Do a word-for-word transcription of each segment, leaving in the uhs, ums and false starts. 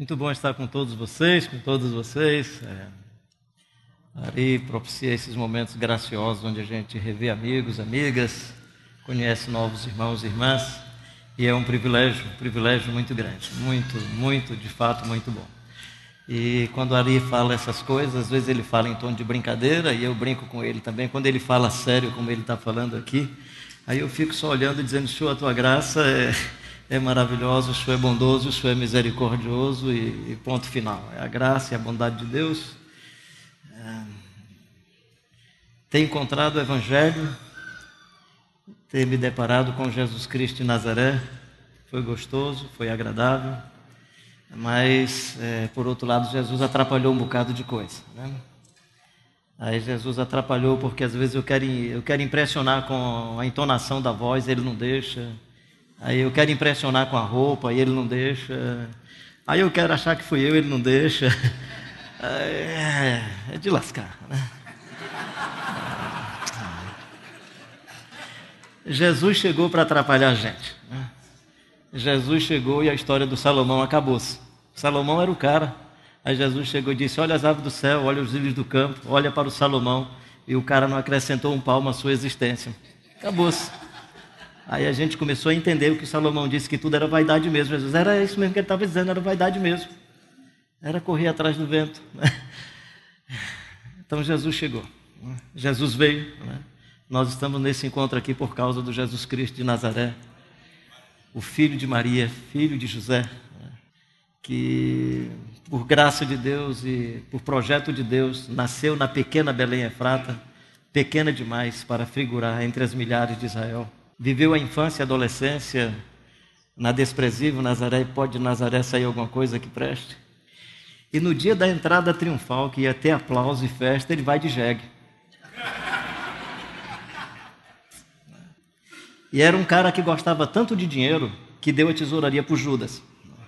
Muito bom estar com todos vocês, com todos vocês. É, Ari propicia esses momentos graciosos onde a gente revê amigos, amigas, conhece novos irmãos e irmãs. E é um privilégio, um privilégio muito grande, muito, muito, de fato, muito bom. E quando Ari fala essas coisas, às vezes ele fala em tom de brincadeira e eu brinco com ele também. Quando ele fala sério, como ele está falando aqui, aí eu fico só olhando e dizendo: Senhor, a tua graça é... é maravilhoso, o Senhor é bondoso, o Senhor é misericordioso e, e ponto final. É a graça e a bondade de Deus. É... Ter encontrado o Evangelho, ter me deparado com Jesus Cristo de Nazaré, foi gostoso, foi agradável, mas, é, por outro lado, Jesus atrapalhou um bocado de coisa, né? Aí Jesus atrapalhou porque às vezes eu quero, eu quero impressionar com a entonação da voz, ele não deixa. Aí eu quero impressionar com a roupa, e ele não deixa. Aí eu quero achar que fui eu, ele não deixa. É, é de lascar, né? Jesus chegou para atrapalhar a gente, né? Jesus chegou e a história do Salomão acabou-se. Salomão era o cara. Aí Jesus chegou e disse: olha as aves do céu, olha os lírios do campo, olha para o Salomão. E o cara não acrescentou um palmo à sua existência. Acabou-se. Aí a gente começou a entender o que Salomão disse, que tudo era vaidade mesmo. Jesus, era isso mesmo que ele estava dizendo, era vaidade mesmo. Era correr atrás do vento. Então Jesus chegou. Jesus veio. Nós estamos nesse encontro aqui por causa do Jesus Cristo de Nazaré, o filho de Maria, filho de José, que por graça de Deus e por projeto de Deus, nasceu na pequena Belém Efrata, pequena demais para figurar entre as milhares de Israel. Viveu a infância e a adolescência na desprezível Nazaré, e pode de Nazaré sair alguma coisa que preste. E no dia da entrada triunfal, que ia ter aplauso e festa, ele vai de jegue. E era um cara que gostava tanto de dinheiro que deu a tesouraria para o Judas.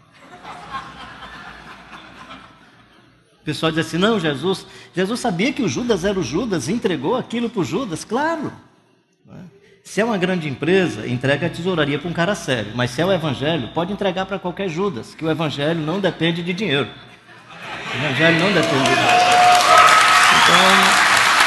O pessoal diz assim: não, Jesus, Jesus sabia que o Judas era o Judas e entregou aquilo para o Judas, claro. Se é uma grande empresa, entrega a tesouraria para um cara sério. Mas se é o Evangelho, pode entregar para qualquer Judas, que o Evangelho não depende de dinheiro. O Evangelho não depende de dinheiro. Então,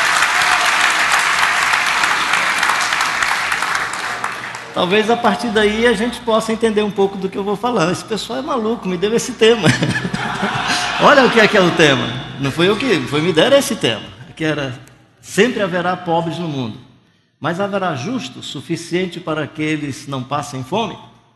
talvez a partir daí a gente possa entender um pouco do que eu vou falar. Esse pessoal é maluco, me deu esse tema. Olha o que é que é o tema. Não foi eu que foi, me deram esse tema. Que era: sempre haverá pobres no mundo, mas haverá justos suficiente para que eles não passem fome?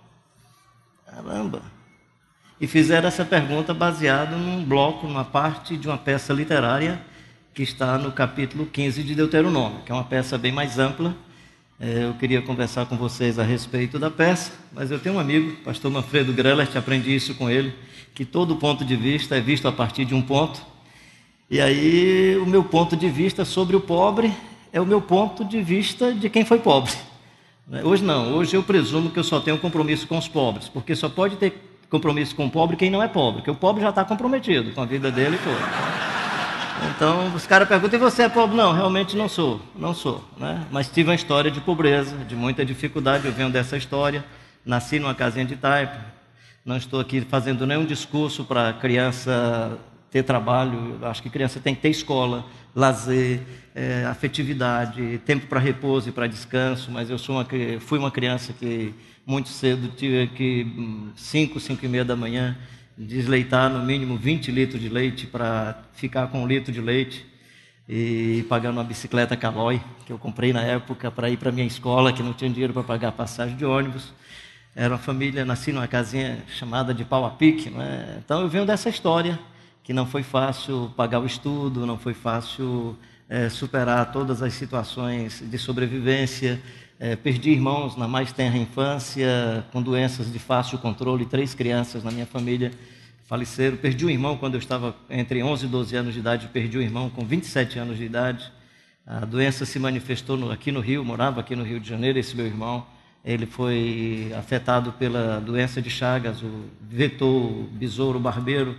Caramba! E fizeram essa pergunta baseado num bloco, numa parte de uma peça literária que está no capítulo quinze de Deuteronômio, que é uma peça bem mais ampla. Eu queria conversar com vocês a respeito da peça, mas eu tenho um amigo, pastor Manfredo Grellert, aprendi isso com ele, que todo ponto de vista é visto a partir de um ponto. E aí o meu ponto de vista sobre o pobre é o meu ponto de vista de quem foi pobre. Hoje não, hoje eu presumo que eu só tenho compromisso com os pobres, porque só pode ter compromisso com o pobre quem não é pobre, porque o pobre já está comprometido com a vida dele toda. Então os caras perguntam: e você é pobre? Não, realmente não sou, não sou, né? Mas tive uma história de pobreza, de muita dificuldade, eu venho dessa história, nasci numa casinha de taipa, não estou aqui fazendo nenhum discurso para criança ter trabalho. Eu acho que criança tem que ter escola, lazer, é, afetividade, tempo para repouso e para descanso, mas eu sou uma, fui uma criança que muito cedo tive que, cinco, cinco e meia da manhã, desleitar no mínimo vinte litros de leite para ficar com um litro de leite, e pagando uma bicicleta Caloi, que eu comprei na época para ir para a minha escola, que não tinha dinheiro para pagar passagem de ônibus. Era uma família, nasci numa casinha chamada de pau a pique, não é? Então eu venho dessa história, que não foi fácil pagar o estudo, não foi fácil é, superar todas as situações de sobrevivência. É, perdi irmãos na mais tenra infância, com doenças de fácil controle, três crianças na minha família faleceram. Perdi um irmão quando eu estava entre onze e doze anos de idade, perdi um irmão com vinte e sete anos de idade. A doença se manifestou no, aqui no Rio, morava aqui no Rio de Janeiro, esse meu irmão. Ele foi afetado pela doença de Chagas, o vetor, o besouro barbeiro,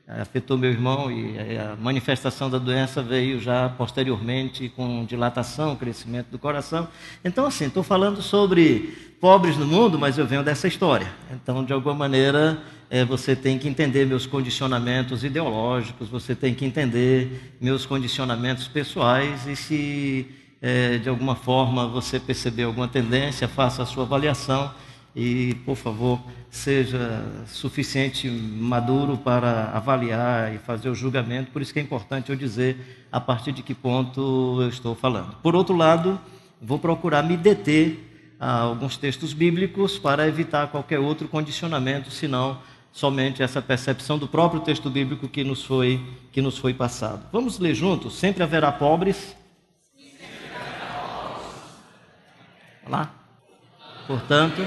afetou meu irmão e a manifestação da doença veio já posteriormente com dilatação, crescimento do coração. Então, assim, estou falando sobre pobres no mundo, mas eu venho dessa história. Então, de alguma maneira, é, você tem que entender meus condicionamentos ideológicos, você tem que entender meus condicionamentos pessoais e se, é, de alguma forma, você perceber alguma tendência, faça a sua avaliação e, por favor, seja suficiente maduro para avaliar e fazer o julgamento. Por isso que é importante eu dizer a partir de que ponto eu estou falando. Por outro lado, vou procurar me deter a alguns textos bíblicos para evitar qualquer outro condicionamento, senão somente essa percepção do próprio texto bíblico que nos foi, que nos foi passado. Vamos ler juntos? Sempre haverá pobres. Vamos lá? Portanto...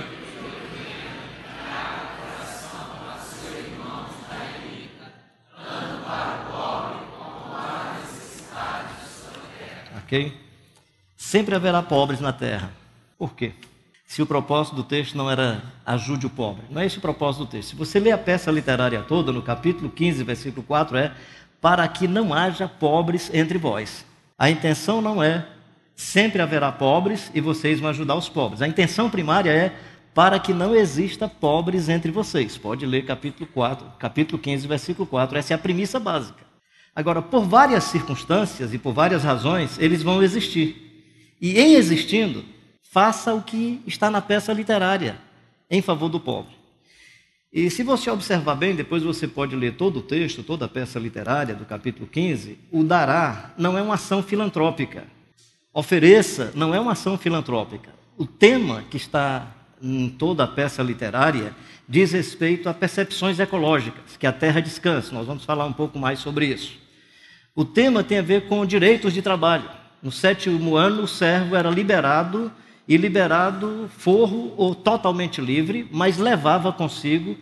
Okay? Sempre haverá pobres na terra. Por quê? Se o propósito do texto não era ajude o pobre. Não é esse o propósito do texto. Se você ler a peça literária toda, no capítulo quinze, versículo quatro, é para que não haja pobres entre vós. A intenção não é sempre haverá pobres e vocês vão ajudar os pobres. A intenção primária é para que não exista pobres entre vocês. Pode ler capítulo quatro, capítulo quinze, versículo quatro. Essa é a premissa básica. Agora, por várias circunstâncias e por várias razões, eles vão existir. E em existindo, faça o que está na peça literária, em favor do pobre. E se você observar bem, depois você pode ler todo o texto, toda a peça literária do capítulo quinze, o dará não é uma ação filantrópica. Ofereça não é uma ação filantrópica. O tema que está em toda a peça literária diz respeito a percepções ecológicas, que a terra descansa. Nós vamos falar um pouco mais sobre isso. O tema tem a ver com direitos de trabalho. No sétimo ano, o servo era liberado, e liberado forro ou totalmente livre, mas levava consigo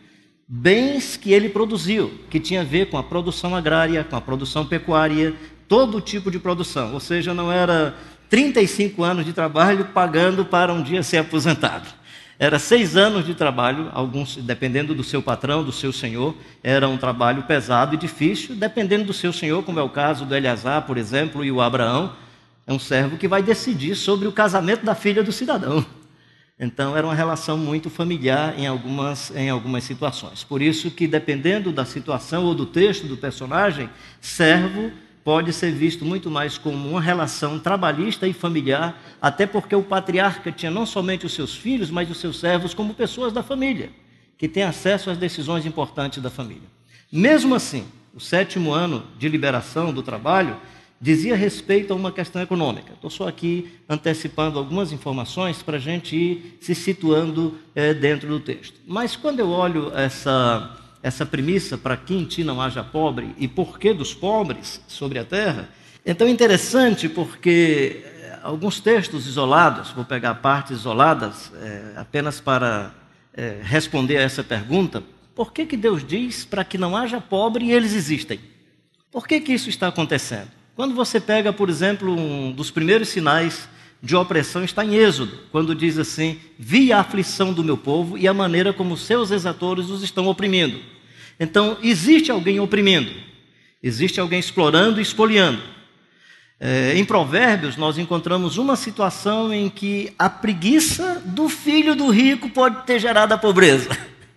bens que ele produziu, que tinha a ver com a produção agrária, com a produção pecuária, todo tipo de produção. Ou seja, não era trinta e cinco anos de trabalho pagando para um dia ser aposentado. Era seis anos de trabalho, alguns, dependendo do seu patrão, do seu senhor, era um trabalho pesado e difícil, dependendo do seu senhor, como é o caso do Eleazar, por exemplo, e o Abraão, é um servo que vai decidir sobre o casamento da filha do cidadão. Então, era uma relação muito familiar em algumas, em algumas situações. Por isso que, dependendo da situação ou do texto do personagem, servo pode ser visto muito mais como uma relação trabalhista e familiar, até porque o patriarca tinha não somente os seus filhos, mas os seus servos como pessoas da família, que têm acesso às decisões importantes da família. Mesmo assim, o sétimo ano de liberação do trabalho dizia respeito a uma questão econômica. Estou só aqui antecipando algumas informações para a gente ir se situando é, dentro do texto. Mas quando eu olho essa... essa premissa, para que em ti não haja pobre, e porquê dos pobres sobre a terra, então é interessante porque alguns textos isolados, vou pegar partes isoladas, é, apenas para é, responder a essa pergunta, por que que Deus diz para que não haja pobre e eles existem? Por que que isso está acontecendo? Quando você pega, por exemplo, um dos primeiros sinais de opressão está em Êxodo, quando diz assim: vi a aflição do meu povo e a maneira como seus exatores os estão oprimindo. Então, existe alguém oprimindo, existe alguém explorando e espoliando. É, em Provérbios, nós encontramos uma situação em que a preguiça do filho do rico pode ter gerado a pobreza.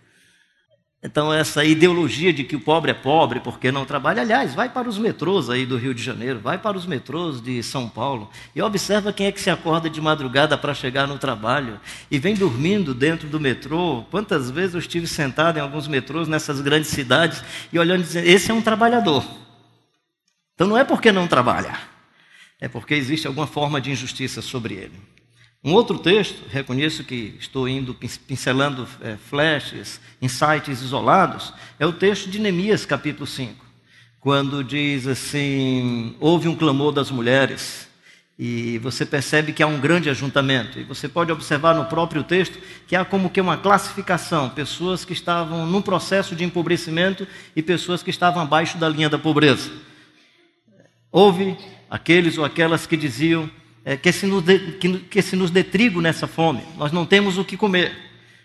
Então, essa ideologia de que o pobre é pobre porque não trabalha, aliás, vai para os metrôs aí do Rio de Janeiro, vai para os metrôs de São Paulo e observa quem é que se acorda de madrugada para chegar no trabalho e vem dormindo dentro do metrô. Quantas vezes eu estive sentado em alguns metrôs nessas grandes cidades e olhando e dizendo, esse é um trabalhador. Então, não é porque não trabalha, é porque existe alguma forma de injustiça sobre ele. Um outro texto, reconheço que estou indo pincelando é, flashes, insights isolados, é o texto de Neemias, capítulo cinco, quando diz assim, houve um clamor das mulheres, e você percebe que há um grande ajuntamento, e você pode observar no próprio texto que há como que uma classificação, pessoas que estavam num processo de empobrecimento e pessoas que estavam abaixo da linha da pobreza. Houve aqueles ou aquelas que diziam, É, que, se nos dê, que, que se nos dê trigo nessa fome, nós não temos o que comer.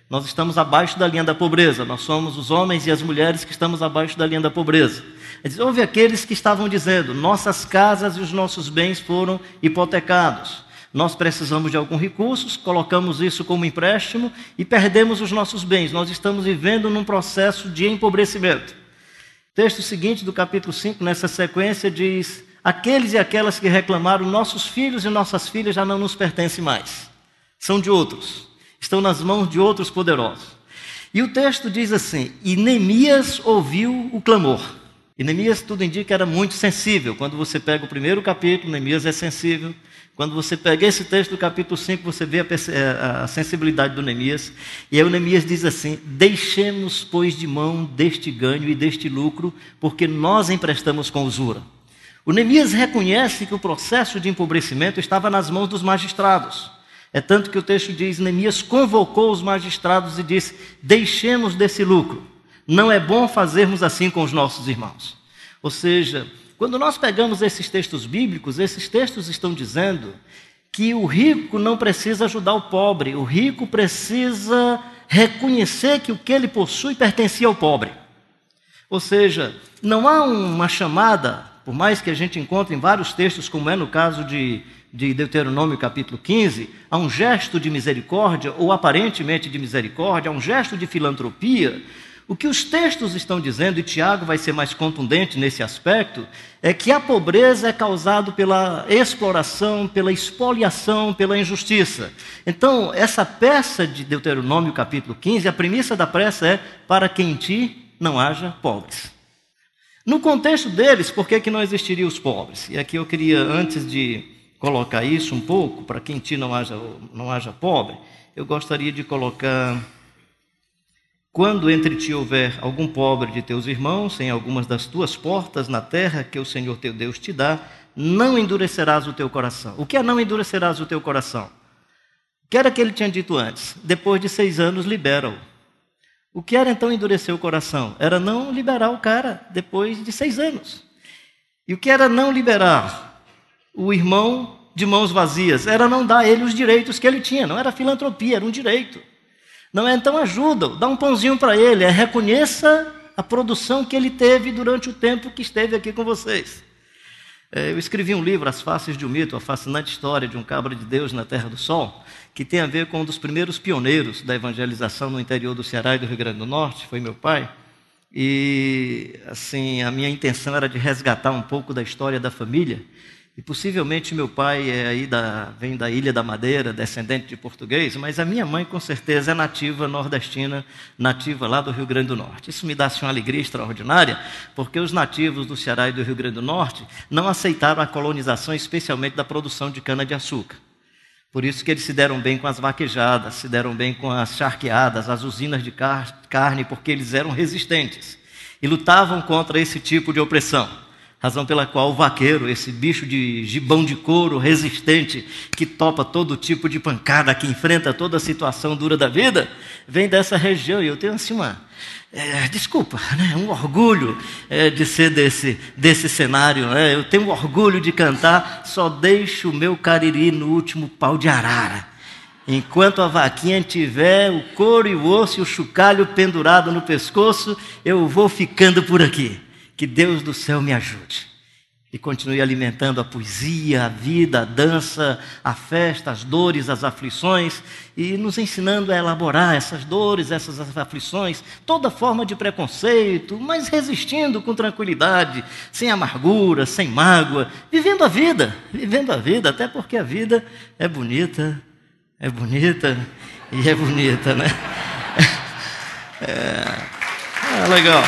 Nós estamos abaixo da linha da pobreza. Nós somos os homens e as mulheres que estamos abaixo da linha da pobreza. Houve aqueles que estavam dizendo: nossas casas e os nossos bens foram hipotecados. Nós precisamos de alguns recursos, colocamos isso como empréstimo e perdemos os nossos bens. Nós estamos vivendo num processo de empobrecimento. O texto seguinte do capítulo cinco, nessa sequência, diz: aqueles e aquelas que reclamaram, nossos filhos e nossas filhas já não nos pertencem mais. São de outros. Estão nas mãos de outros poderosos. E o texto diz assim: e Neemias ouviu o clamor. E Neemias, tudo indica, era muito sensível. Quando você pega o primeiro capítulo, Neemias é sensível. Quando você pega esse texto do capítulo cinco, você vê a, a sensibilidade do Neemias. E aí o Neemias diz assim: deixemos, pois, de mão deste ganho e deste lucro, porque nós emprestamos com usura. O Neemias reconhece que o processo de empobrecimento estava nas mãos dos magistrados. É tanto que o texto diz: Neemias convocou os magistrados e disse: deixemos desse lucro. Não é bom fazermos assim com os nossos irmãos. Ou seja, quando nós pegamos esses textos bíblicos, esses textos estão dizendo que o rico não precisa ajudar o pobre. O rico precisa reconhecer que o que ele possui pertencia ao pobre. Ou seja, não há uma chamada, por mais que a gente encontre em vários textos, como é no caso de, de Deuteronômio capítulo quinze, há um gesto de misericórdia, ou aparentemente de misericórdia, há um gesto de filantropia. O que os textos estão dizendo, e Tiago vai ser mais contundente nesse aspecto, é que a pobreza é causada pela exploração, pela expoliação, pela injustiça. Então, essa peça de Deuteronômio capítulo quinze, a premissa da peça é: para que em ti não haja pobres. No contexto deles, por que que não existiriam os pobres? E aqui eu queria, antes de colocar isso um pouco, para que em ti não haja, não haja pobre, eu gostaria de colocar: quando entre ti houver algum pobre de teus irmãos, em algumas das tuas portas na terra que o Senhor teu Deus te dá, não endurecerás o teu coração. O que é não endurecerás o teu coração? O que era que ele tinha dito antes? Depois de seis anos, libera-o. O que era então endurecer o coração? Era não liberar o cara depois de seis anos. E o que era não liberar o irmão de mãos vazias? Era não dar a ele os direitos que ele tinha. Não era filantropia, era um direito. Não é então ajuda, dá um pãozinho para ele, é reconheça a produção que ele teve durante o tempo que esteve aqui com vocês. É, eu escrevi um livro, As Faces de um Mito, a fascinante história de um cabra de Deus na Terra do Sol, que tem a ver com um dos primeiros pioneiros da evangelização no interior do Ceará e do Rio Grande do Norte, foi meu pai. E assim, a minha intenção era de resgatar um pouco da história da família. E possivelmente meu pai é aí da, vem da Ilha da Madeira, descendente de português, mas a minha mãe com certeza é nativa nordestina, nativa lá do Rio Grande do Norte. Isso me dá assim, uma alegria extraordinária, porque os nativos do Ceará e do Rio Grande do Norte não aceitaram a colonização, especialmente da produção de cana-de-açúcar. Por isso que eles se deram bem com as vaquejadas, se deram bem com as charqueadas, as usinas de car- carne, porque eles eram resistentes e lutavam contra esse tipo de opressão. Razão pela qual o vaqueiro, esse bicho de gibão de couro resistente, que topa todo tipo de pancada, que enfrenta toda a situação dura da vida, vem dessa região. E eu tenho assim uma, é, desculpa, né, um orgulho é, de ser desse, desse cenário. Né? Eu tenho orgulho de cantar: só deixo o meu cariri no último pau de arara. Enquanto a vaquinha tiver o couro e o osso e o chocalho pendurado no pescoço, eu vou ficando por aqui. Que Deus do céu me ajude e continue alimentando a poesia, a vida, a dança, a festa, as dores, as aflições, e nos ensinando a elaborar essas dores, essas aflições, toda forma de preconceito, mas resistindo com tranquilidade, sem amargura, sem mágoa, vivendo a vida, vivendo a vida, até porque a vida é bonita, é bonita e é bonita, né? É, é legal.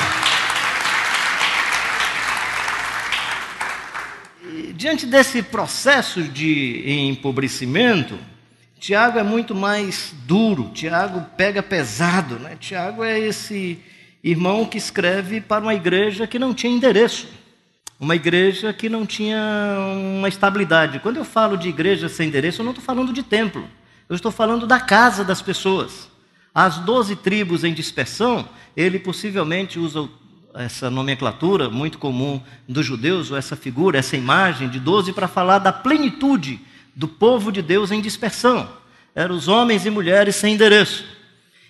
Diante desse processo de empobrecimento, Tiago é muito mais duro, Tiago pega pesado, né? Tiago é esse irmão que escreve para uma igreja que não tinha endereço, uma igreja que não tinha uma estabilidade. Quando eu falo de igreja sem endereço, eu não estou falando de templo, eu estou falando da casa das pessoas. As doze tribos em dispersão, ele possivelmente usa o essa nomenclatura muito comum dos judeus, ou essa figura, essa imagem de doze, para falar da plenitude do povo de Deus em dispersão. Eram os homens e mulheres sem endereço.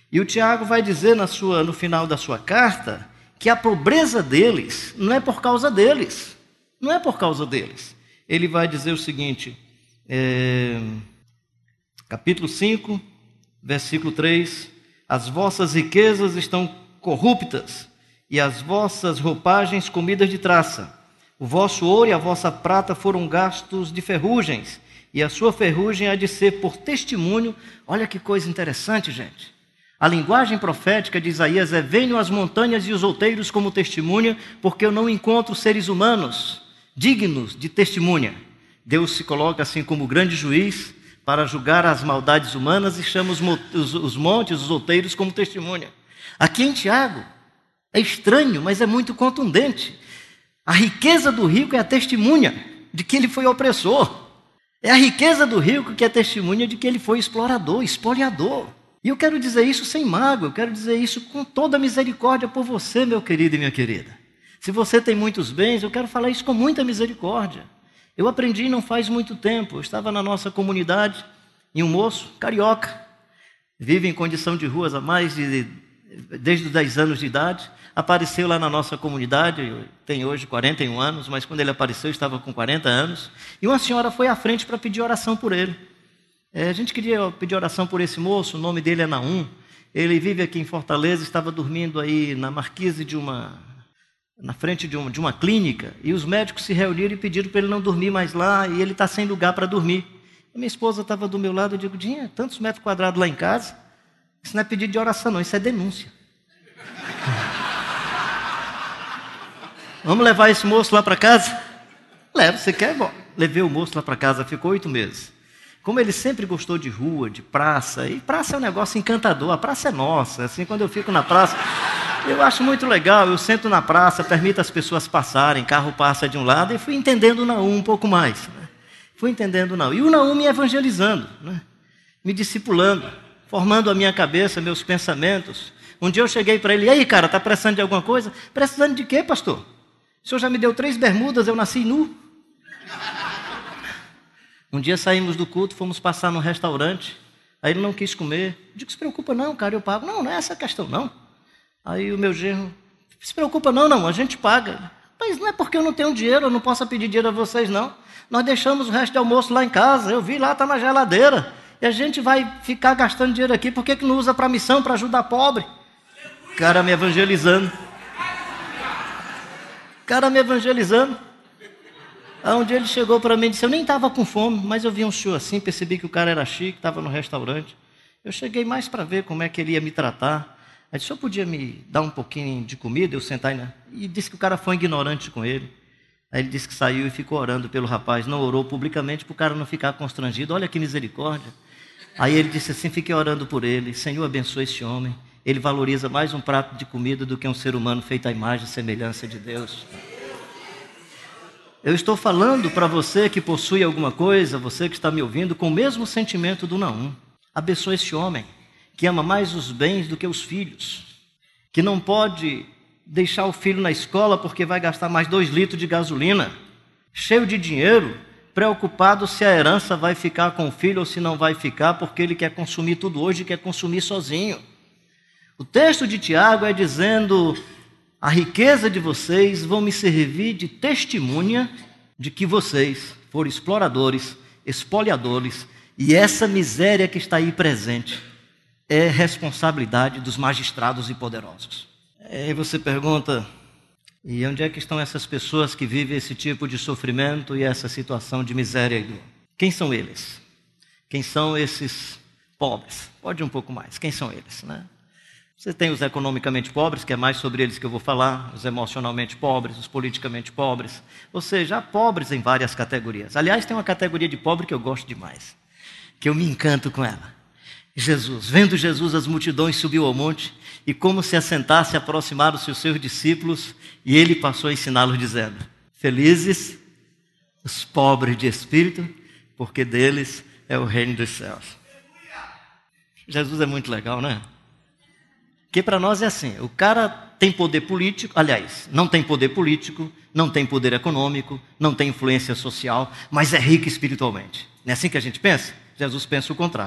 E o Tiago vai dizer na sua, no final da sua carta que a pobreza deles não é por causa deles. Não é por causa deles. Ele vai dizer o seguinte, é, capítulo cinco, versículo três, as vossas riquezas estão corruptas e as vossas roupagens comidas de traça. O vosso ouro e a vossa prata foram gastos de ferrugens, e a sua ferrugem há de ser por testemunho. Olha que coisa interessante, gente. A linguagem profética de Isaías é: venham as montanhas e os outeiros como testemunha, porque eu não encontro seres humanos dignos de testemunha. Deus se coloca assim como grande juiz para julgar as maldades humanas e chama os, os, os montes, os outeiros como testemunha. Aqui em Tiago, é estranho, mas é muito contundente. A riqueza do rico é a testemunha de que ele foi opressor. É a riqueza do rico que é testemunha de que ele foi explorador, espoliador. E eu quero dizer isso sem mágoa, eu quero dizer isso com toda a misericórdia por você, meu querido e minha querida. Se você tem muitos bens, eu quero falar isso com muita misericórdia. Eu aprendi não faz muito tempo, eu estava na nossa comunidade, e um moço carioca, vive em condição de ruas há mais de, desde os dez anos de idade, apareceu lá na nossa comunidade, tem hoje quarenta e um anos, mas quando ele apareceu estava com quarenta anos, e uma senhora foi à frente para pedir oração por ele. É, a gente queria pedir oração por esse moço, o nome dele é Naum, ele vive aqui em Fortaleza, estava dormindo aí na marquise de uma, na frente de uma, de uma clínica, e os médicos se reuniram e pediram para ele não dormir mais lá, e ele está sem lugar para dormir. A minha esposa estava do meu lado, eu digo, Dinha, tantos metros quadrados lá em casa, isso não é pedido de oração não, isso é denúncia. Vamos levar esse moço lá para casa? Leva, você quer? Bom, levei o moço lá para casa, ficou oito meses. Como ele sempre gostou de rua, de praça, e praça é um negócio encantador, a praça é nossa, assim, quando eu fico na praça, eu acho muito legal, eu sento na praça, permito as pessoas passarem, carro passa de um lado, e fui entendendo o Naum um pouco mais, né? Fui entendendo o Naum, e o Naum me evangelizando, né? Me discipulando, formando a minha cabeça, meus pensamentos. Um dia eu cheguei para ele, e aí cara, está precisando de alguma coisa? Precisando de quê, pastor? O senhor já me deu três bermudas, eu nasci nu. Um dia saímos do culto, fomos passar num restaurante, aí ele não quis comer. Eu digo, se preocupa não, cara, eu pago. Não, não é essa a questão, não. Aí o meu genro, se preocupa não, não, a gente paga. Mas não é porque eu não tenho dinheiro, eu não posso pedir dinheiro a vocês, não. Nós deixamos o resto de almoço lá em casa, eu vi lá, está na geladeira. E a gente vai ficar gastando dinheiro aqui, por que que não usa para missão, para ajudar pobre? Cara me evangelizando. Cara me evangelizando. Aí um dia ele chegou para mim e disse, eu nem estava com fome, mas eu vi um senhor assim, percebi que o cara era chique, estava no restaurante. Eu cheguei mais para ver como é que ele ia me tratar. Aí disse, o senhor podia me dar um pouquinho de comida, eu sentar aí, e disse que o cara foi ignorante com ele. Aí ele disse que saiu e ficou orando pelo rapaz, não orou publicamente para o cara não ficar constrangido. Olha que misericórdia. Aí ele disse assim, fiquei orando por ele, Senhor abençoe esse homem, ele valoriza mais um prato de comida do que um ser humano feito à imagem e semelhança de Deus. Eu estou falando para você que possui alguma coisa, você que está me ouvindo, com o mesmo sentimento do Naum. Abençoe esse homem, que ama mais os bens do que os filhos, que não pode deixar o filho na escola porque vai gastar mais dois litros de gasolina, cheio de dinheiro, preocupado se a herança vai ficar com o filho ou se não vai ficar, porque ele quer consumir tudo hoje e quer consumir sozinho. O texto de Tiago é dizendo, a riqueza de vocês vão me servir de testemunha de que vocês foram exploradores, espoliadores, e essa miséria que está aí presente é responsabilidade dos magistrados e poderosos. Aí você pergunta, e onde é que estão essas pessoas que vivem esse tipo de sofrimento e essa situação de miséria? Quem são eles? Quem são esses pobres? Pode ir um pouco mais, quem são eles, né? Você tem os economicamente pobres, que é mais sobre eles que eu vou falar, os emocionalmente pobres, os politicamente pobres, ou seja, há pobres em várias categorias. Aliás, tem uma categoria de pobre que eu gosto demais, que eu me encanto com ela. Jesus, vendo Jesus, as multidões subiu ao monte, e como se assentasse, aproximaram-se os seus discípulos, e ele passou a ensiná-los dizendo, felizes os pobres de espírito, porque deles é o reino dos céus. Jesus é muito legal, né? Porque para nós é assim, o cara tem poder político, aliás, não tem poder político, não tem poder econômico, não tem influência social, mas é rico espiritualmente. Não é assim que a gente pensa? Jesus pensa o contrário.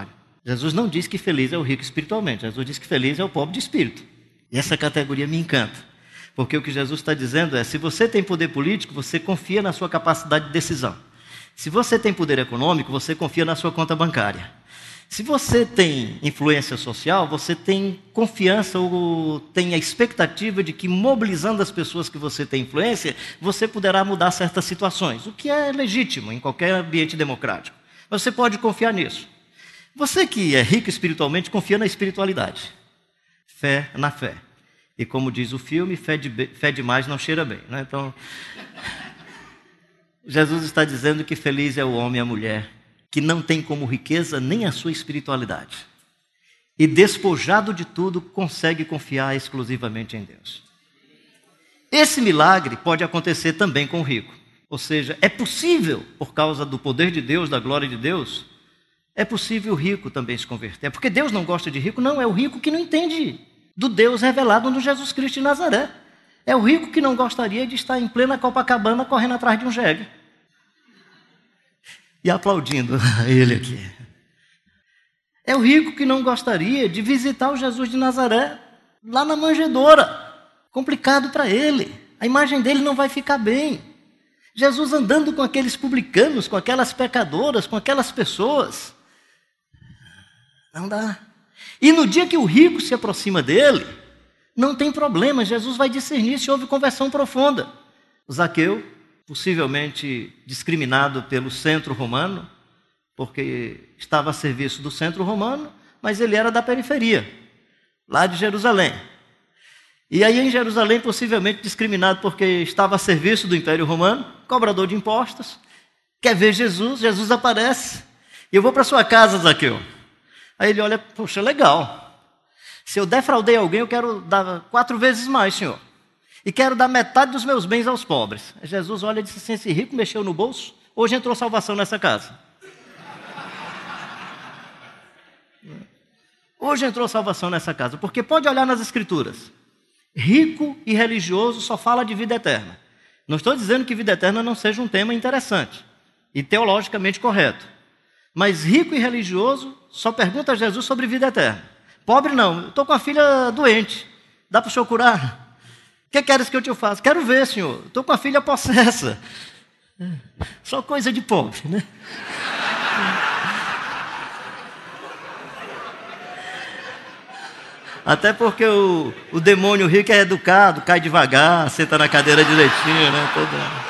Jesus não diz que feliz é o rico espiritualmente. Jesus diz que feliz é o pobre de espírito. E essa categoria me encanta. Porque o que Jesus está dizendo é, se você tem poder político, você confia na sua capacidade de decisão. Se você tem poder econômico, você confia na sua conta bancária. Se você tem influência social, você tem confiança ou tem a expectativa de que, mobilizando as pessoas que você tem influência, você poderá mudar certas situações, o que é legítimo em qualquer ambiente democrático. Mas você pode confiar nisso. Você que é rico espiritualmente, confia na espiritualidade. Fé na fé. E como diz o filme, fé, de, fé demais não cheira bem, né? Então, Jesus está dizendo que feliz é o homem e a mulher que não tem como riqueza nem a sua espiritualidade. E despojado de tudo, consegue confiar exclusivamente em Deus. Esse milagre pode acontecer também com o rico. Ou seja, é possível, por causa do poder de Deus, da glória de Deus, é possível o rico também se converter. É porque Deus não gosta de rico? Não, é o rico que não entende do Deus revelado no Jesus Cristo de Nazaré. É o rico que não gostaria de estar em plena Copacabana correndo atrás de um jegue. E aplaudindo ele aqui. É o rico que não gostaria de visitar o Jesus de Nazaré lá na manjedoura. Complicado para ele. A imagem dele não vai ficar bem. Jesus andando com aqueles publicanos, com aquelas pecadoras, com aquelas pessoas. Não dá. E no dia que o rico se aproxima dele, não tem problema. Jesus vai discernir se houve conversão profunda. Zaqueu, possivelmente discriminado pelo centro romano, porque estava a serviço do centro romano, mas ele era da periferia, lá de Jerusalém. E aí em Jerusalém, possivelmente discriminado porque estava a serviço do Império Romano, cobrador de impostos, quer ver Jesus, Jesus aparece, e eu vou para sua casa, Zaqueu. Aí ele olha, poxa, legal, se eu defraudei alguém, eu quero dar quatro vezes mais, senhor. E quero dar metade dos meus bens aos pobres. Jesus olha e diz assim, esse rico mexeu no bolso, hoje entrou salvação nessa casa. Hoje entrou salvação nessa casa, porque pode olhar nas Escrituras. Rico e religioso só fala de vida eterna. Não estou dizendo que vida eterna não seja um tema interessante e teologicamente correto. Mas rico e religioso só pergunta a Jesus sobre vida eterna. Pobre não, eu estou com a filha doente, dá para o senhor curar? O que queres que eu te faça? Quero ver, senhor. Estou com a filha possessa. Só coisa de pobre, né? Até porque o, o demônio rico é educado, cai devagar, senta na cadeira direitinho, né? Todo...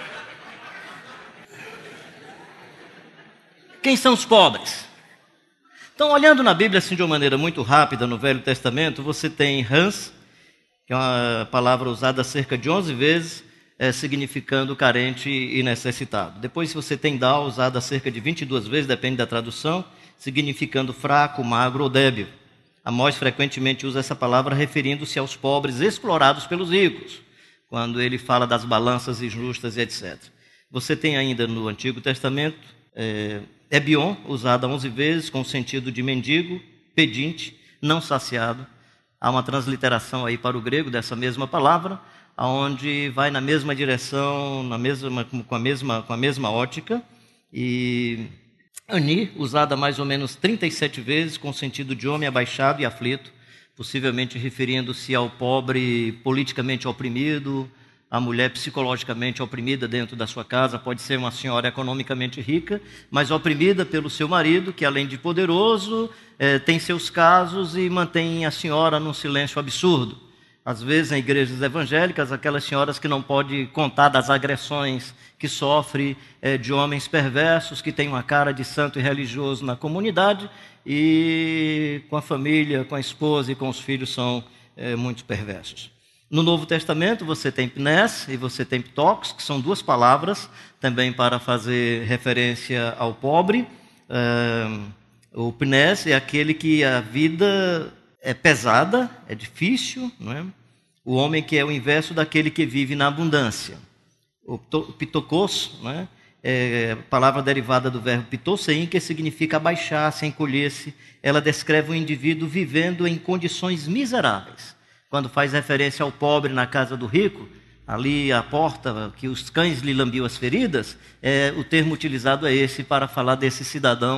Quem são os pobres? Então, olhando na Bíblia assim de uma maneira muito rápida, no Velho Testamento, você tem Hans, que é uma palavra usada cerca de onze vezes, é, significando carente e necessitado. Depois você tem Dal, usada cerca de vinte e duas vezes, depende da tradução, significando fraco, magro ou débil. Amós frequentemente usa essa palavra referindo-se aos pobres explorados pelos ricos, quando ele fala das balanças injustas e etcétera. Você tem ainda no Antigo Testamento, é, Ebion, usada onze vezes, com o sentido de mendigo, pedinte, não saciado. Há uma transliteração aí para o grego dessa mesma palavra, onde vai na mesma direção, na mesma, com, a mesma, com a mesma ótica. E Ani, usada mais ou menos trinta e sete vezes, com o sentido de homem abaixado e aflito, possivelmente referindo-se ao pobre politicamente oprimido, à mulher psicologicamente oprimida dentro da sua casa. Pode ser uma senhora economicamente rica, mas oprimida pelo seu marido, que além de poderoso, é, tem seus casos e mantém a senhora num silêncio absurdo. Às vezes, em igrejas evangélicas, aquelas senhoras que não podem contar das agressões que sofre é, de homens perversos, que têm uma cara de santo e religioso na comunidade, e com a família, com a esposa e com os filhos são é, muito perversos. No Novo Testamento você tem pnes e você tem ptox, que são duas palavras também para fazer referência ao pobre. Uh, o pnes é aquele que a vida é pesada, é difícil, não é? O homem que é o inverso daquele que vive na abundância. O pitokos, não é? É a palavra derivada do verbo pitossein, que significa abaixar-se, encolher-se. Ela descreve um indivíduo vivendo em condições miseráveis. Quando faz referência ao pobre na casa do rico, ali à porta, que os cães lhe lambiam as feridas, é, o termo utilizado é esse para falar desse cidadão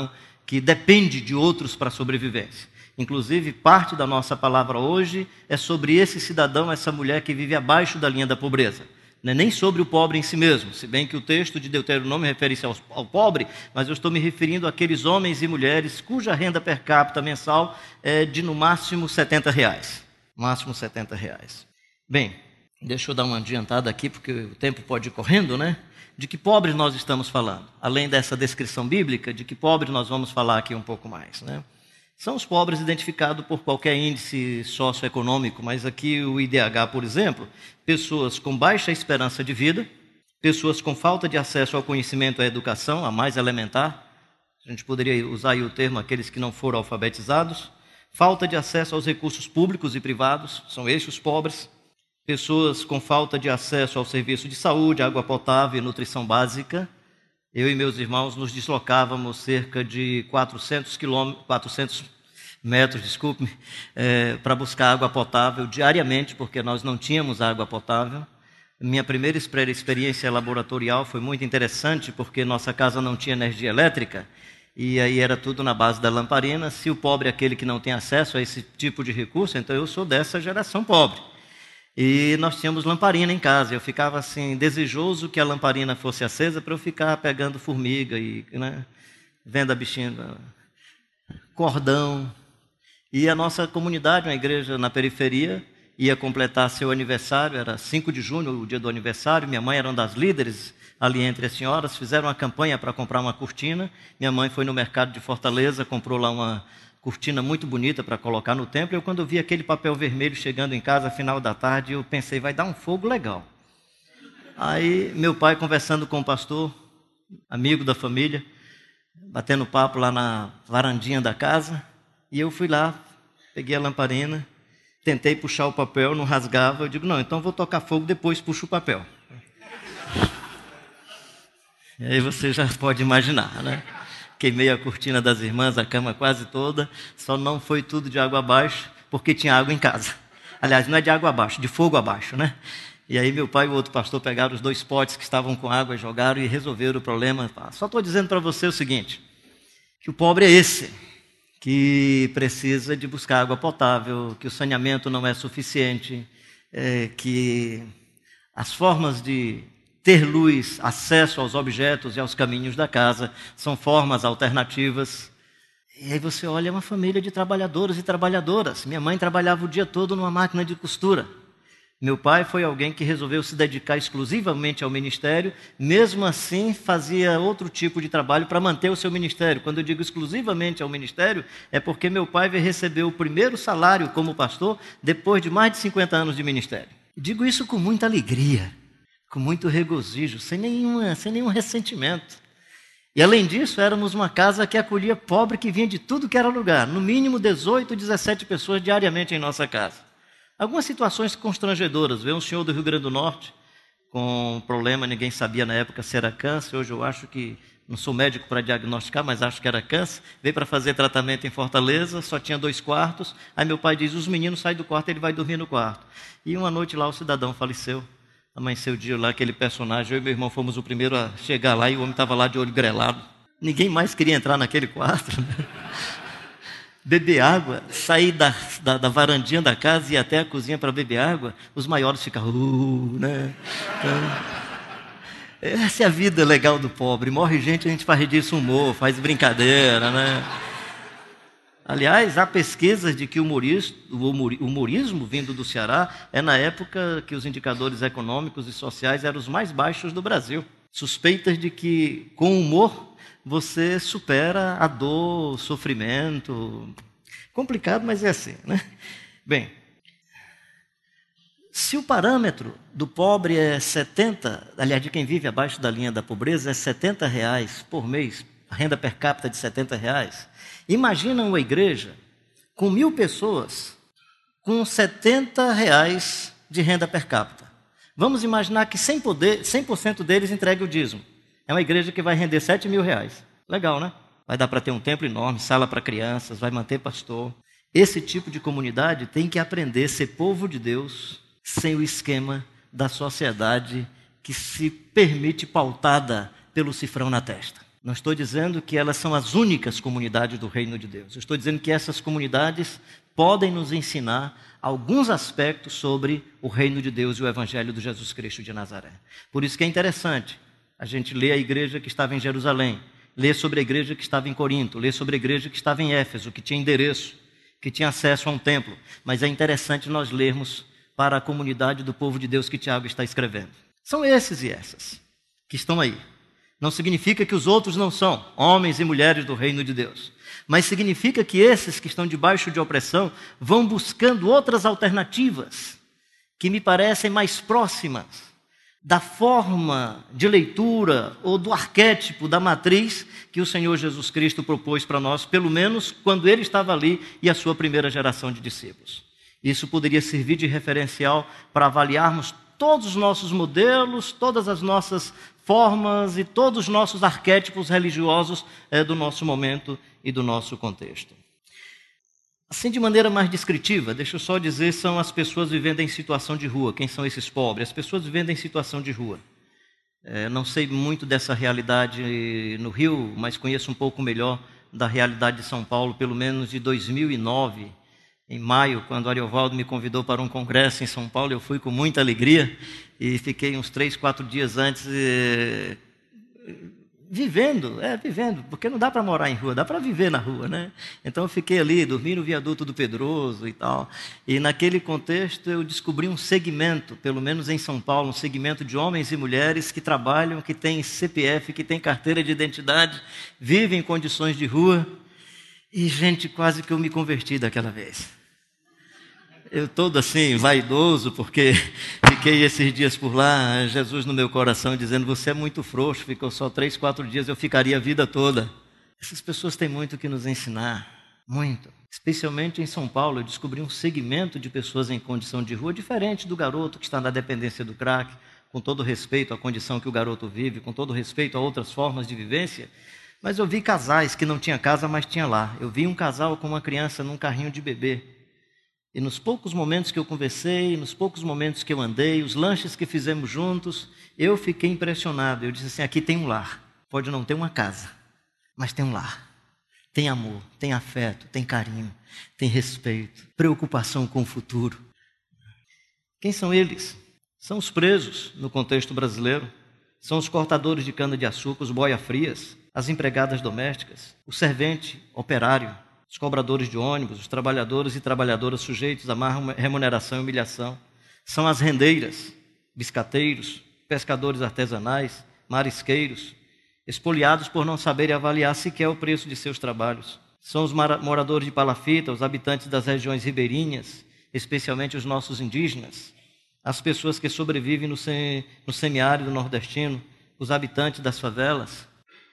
que depende de outros para a sobrevivência. Inclusive, parte da nossa palavra hoje é sobre esse cidadão, essa mulher que vive abaixo da linha da pobreza. Não é nem sobre o pobre em si mesmo, se bem que o texto de Deuteronômio refere-se ao, ao pobre, mas eu estou me referindo àqueles homens e mulheres cuja renda per capita mensal é de no máximo setenta reais. Máximo setenta reais. Bem, deixa eu dar uma adiantada aqui, porque o tempo pode ir correndo, né? De que pobres nós estamos falando? Além dessa descrição bíblica, de que pobres nós vamos falar aqui um pouco mais, né? São os pobres identificados por qualquer índice socioeconômico, mas aqui o I D H, por exemplo, pessoas com baixa esperança de vida, pessoas com falta de acesso ao conhecimento e à educação, a mais elementar, a gente poderia usar aí o termo aqueles que não foram alfabetizados, falta de acesso aos recursos públicos e privados, são estes os pobres, pessoas com falta de acesso ao serviço de saúde, água potável e nutrição básica. Eu e meus irmãos nos deslocávamos cerca de quatrocentos quilômetros, quatrocentos metros, desculpe-me, é, para buscar água potável diariamente, porque nós não tínhamos água potável. Minha primeira experiência laboratorial foi muito interessante, porque nossa casa não tinha energia elétrica, e aí era tudo na base da lamparina. Se o pobre é aquele que não tem acesso a esse tipo de recurso, então eu sou dessa geração pobre. E nós tínhamos lamparina em casa. Eu ficava assim, desejoso que a lamparina fosse acesa para eu ficar pegando formiga e, né, vendo a bichinha, cordão. E a nossa comunidade, uma igreja na periferia, ia completar seu aniversário, era cinco de junho, o dia do aniversário. Minha mãe era uma das líderes ali entre as senhoras, fizeram uma campanha para comprar uma cortina. Minha mãe foi no mercado de Fortaleza, comprou lá uma cortina muito bonita para colocar no templo. Eu, quando eu vi aquele papel vermelho chegando em casa, final da tarde, eu pensei, vai dar um fogo legal. Aí, meu pai conversando com o pastor, amigo da família, batendo papo lá na varandinha da casa, e eu fui lá, peguei a lamparina, tentei puxar o papel, não rasgava. Eu digo, não, então vou tocar fogo, depois puxo o papel. E aí você já pode imaginar, né? Queimei a cortina das irmãs, a cama quase toda, só não foi tudo de água abaixo, porque tinha água em casa. Aliás, não é de água abaixo, de fogo abaixo, né? E aí meu pai e o outro pastor pegaram os dois potes que estavam com água, jogaram e resolveram o problema. Só estou dizendo para você o seguinte, que o pobre é esse, que precisa de buscar água potável, que o saneamento não é suficiente, é, que as formas de ter luz, acesso aos objetos e aos caminhos da casa, são formas alternativas. E aí você olha uma família de trabalhadores e trabalhadoras. Minha mãe trabalhava o dia todo numa máquina de costura. Meu pai foi alguém que resolveu se dedicar exclusivamente ao ministério, mesmo assim fazia outro tipo de trabalho para manter o seu ministério. Quando eu digo exclusivamente ao ministério, é porque meu pai veio receber o primeiro salário como pastor depois de mais de cinquenta anos de ministério. Digo isso com muita alegria, com muito regozijo, sem, nenhuma, sem nenhum ressentimento. E além disso, éramos uma casa que acolhia pobre que vinha de tudo que era lugar. No mínimo dezoito, dezessete pessoas diariamente em nossa casa. Algumas situações constrangedoras. Veio um senhor do Rio Grande do Norte com um problema, ninguém sabia na época se era câncer. Hoje eu acho que, não sou médico para diagnosticar, mas acho que era câncer. Veio para fazer tratamento em Fortaleza, só tinha dois quartos. Aí meu pai diz, os meninos saem do quarto, ele vai dormir no quarto. E uma noite lá o cidadão faleceu. Amanheceu o dia lá, aquele personagem, eu e meu irmão fomos o primeiro a chegar lá e o homem estava lá de olho grelado. Ninguém mais queria entrar naquele quarto. Né? Beber água, sair da, da, da varandinha da casa e ir até a cozinha para beber água, os maiores ficavam, uh, né? Então, essa é a vida legal do pobre. Morre gente, a gente faz disso humor, faz brincadeira, né? Aliás, há pesquisas de que o humorismo vindo do Ceará é na época que os indicadores econômicos e sociais eram os mais baixos do Brasil. Suspeitas de que, com humor, você supera a dor, o sofrimento. Complicado, mas é assim, né? Bem, se o parâmetro do pobre é setenta, aliás, de quem vive abaixo da linha da pobreza é setenta reais por mês, a renda per capita de setenta reais, imagina uma igreja com mil pessoas com setenta reais de renda per capita. Vamos imaginar que cem por cento deles entregue o dízimo. É uma igreja que vai render sete mil reais. Legal, né? Vai dar para ter um templo enorme, sala para crianças, vai manter pastor. Esse tipo de comunidade tem que aprender a ser povo de Deus sem o esquema da sociedade que se permite pautada pelo cifrão na testa. Não estou dizendo que elas são as únicas comunidades do reino de Deus. Eu estou dizendo que essas comunidades podem nos ensinar alguns aspectos sobre o reino de Deus e o evangelho de Jesus Cristo de Nazaré. Por isso que é interessante a gente ler a igreja que estava em Jerusalém, ler sobre a igreja que estava em Corinto, ler sobre a igreja que estava em Éfeso, que tinha endereço, que tinha acesso a um templo. Mas é interessante nós lermos para a comunidade do povo de Deus que Tiago está escrevendo. São esses e essas que estão aí. Não significa que os outros não são homens e mulheres do reino de Deus, mas significa que esses que estão debaixo de opressão vão buscando outras alternativas que me parecem mais próximas da forma de leitura ou do arquétipo da matriz que o Senhor Jesus Cristo propôs para nós, pelo menos quando ele estava ali e a sua primeira geração de discípulos. Isso poderia servir de referencial para avaliarmos todos os nossos modelos, todas as nossas formas e todos os nossos arquétipos religiosos é, do nosso momento e do nosso contexto. Assim, de maneira mais descritiva, deixa eu só dizer, são as pessoas vivendo em situação de rua. Quem são esses pobres? As pessoas vivendo em situação de rua. É, não sei muito dessa realidade no Rio, mas conheço um pouco melhor da realidade de São Paulo, pelo menos de dois mil e nove. Em maio, quando o Ariovaldo me convidou para um congresso em São Paulo, eu fui com muita alegria e fiquei uns três, quatro dias antes eh, vivendo, é, vivendo, porque não dá para morar em rua, dá para viver na rua, né? Então eu fiquei ali, dormi no viaduto do Pedroso e tal, e naquele contexto eu descobri um segmento, pelo menos em São Paulo, um segmento de homens e mulheres que trabalham, que têm C P F, que têm carteira de identidade, vivem em condições de rua, e gente, quase que eu me converti daquela vez. Eu todo assim, vaidoso, porque fiquei esses dias por lá, Jesus no meu coração, dizendo, você é muito frouxo, ficou só três, quatro dias, eu ficaria a vida toda. Essas pessoas têm muito o que nos ensinar, muito. Especialmente em São Paulo, eu descobri um segmento de pessoas em condição de rua, diferente do garoto que está na dependência do crack, com todo respeito à condição que o garoto vive, com todo respeito a outras formas de vivência. Mas eu vi casais que não tinham casa, mas tinha lá. Eu vi um casal com uma criança num carrinho de bebê. E nos poucos momentos que eu conversei, nos poucos momentos que eu andei, os lanches que fizemos juntos, eu fiquei impressionado. Eu disse assim, aqui tem um lar. Pode não ter uma casa, mas tem um lar. Tem amor, tem afeto, tem carinho, tem respeito, preocupação com o futuro. Quem são eles? São os presos no contexto brasileiro. São os cortadores de cana-de-açúcar, os boia-frias, as empregadas domésticas, o servente operário, os cobradores de ônibus, os trabalhadores e trabalhadoras sujeitos a má remuneração e humilhação. São as rendeiras, biscateiros, pescadores artesanais, marisqueiros, expoliados por não saberem avaliar sequer o preço de seus trabalhos. São os moradores de palafita, os habitantes das regiões ribeirinhas, especialmente os nossos indígenas, as pessoas que sobrevivem no, sem, no semiárido nordestino, os habitantes das favelas.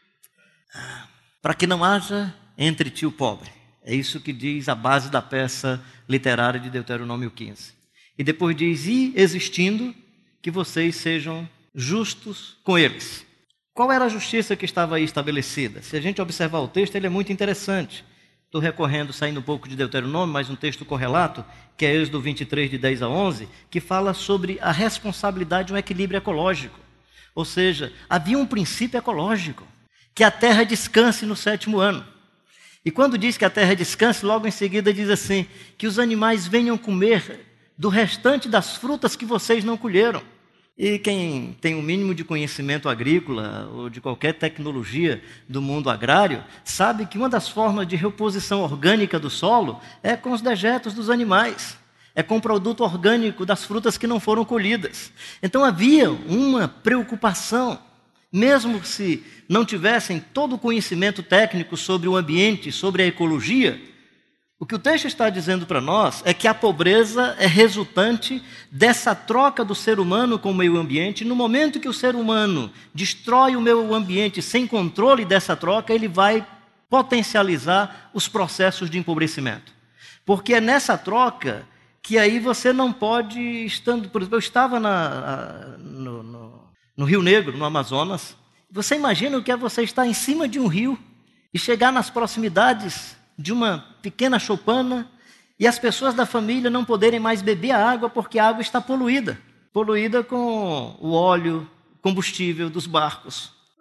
Para que não haja entre ti o pobre. É isso que diz a base da peça literária de Deuteronômio quinze. E depois diz, e existindo, que vocês sejam justos com eles. Qual era a justiça que estava aí estabelecida? Se a gente observar o texto, ele é muito interessante. Estou recorrendo, saindo um pouco de Deuteronômio, mas um texto correlato, que é Êxodo vinte e três, de dez a onze, que fala sobre a responsabilidade de um equilíbrio ecológico. Ou seja, havia um princípio ecológico, que a terra descanse no sétimo ano. E quando diz que a terra descanse, logo em seguida diz assim, que os animais venham comer do restante das frutas que vocês não colheram. E quem tem o um mínimo de conhecimento agrícola ou de qualquer tecnologia do mundo agrário, sabe que uma das formas de reposição orgânica do solo é com os dejetos dos animais, é com o produto orgânico das frutas que não foram colhidas. Então havia uma preocupação, mesmo se não tivessem todo o conhecimento técnico sobre o ambiente, sobre a ecologia, o que o texto está dizendo para nós é que a pobreza é resultante dessa troca do ser humano com o meio ambiente. No momento que o ser humano destrói o meio ambiente sem controle dessa troca, ele vai potencializar os processos de empobrecimento. Porque é nessa troca que aí você não pode, estando, por exemplo, eu estava na, no, no, no Rio Negro, no Amazonas, você imagina o que é você estar em cima de um rio e chegar nas proximidades de uma pequena choupana e as pessoas da família não poderem mais beber a água porque a água está poluída. Poluída com o óleo, combustível dos barcos.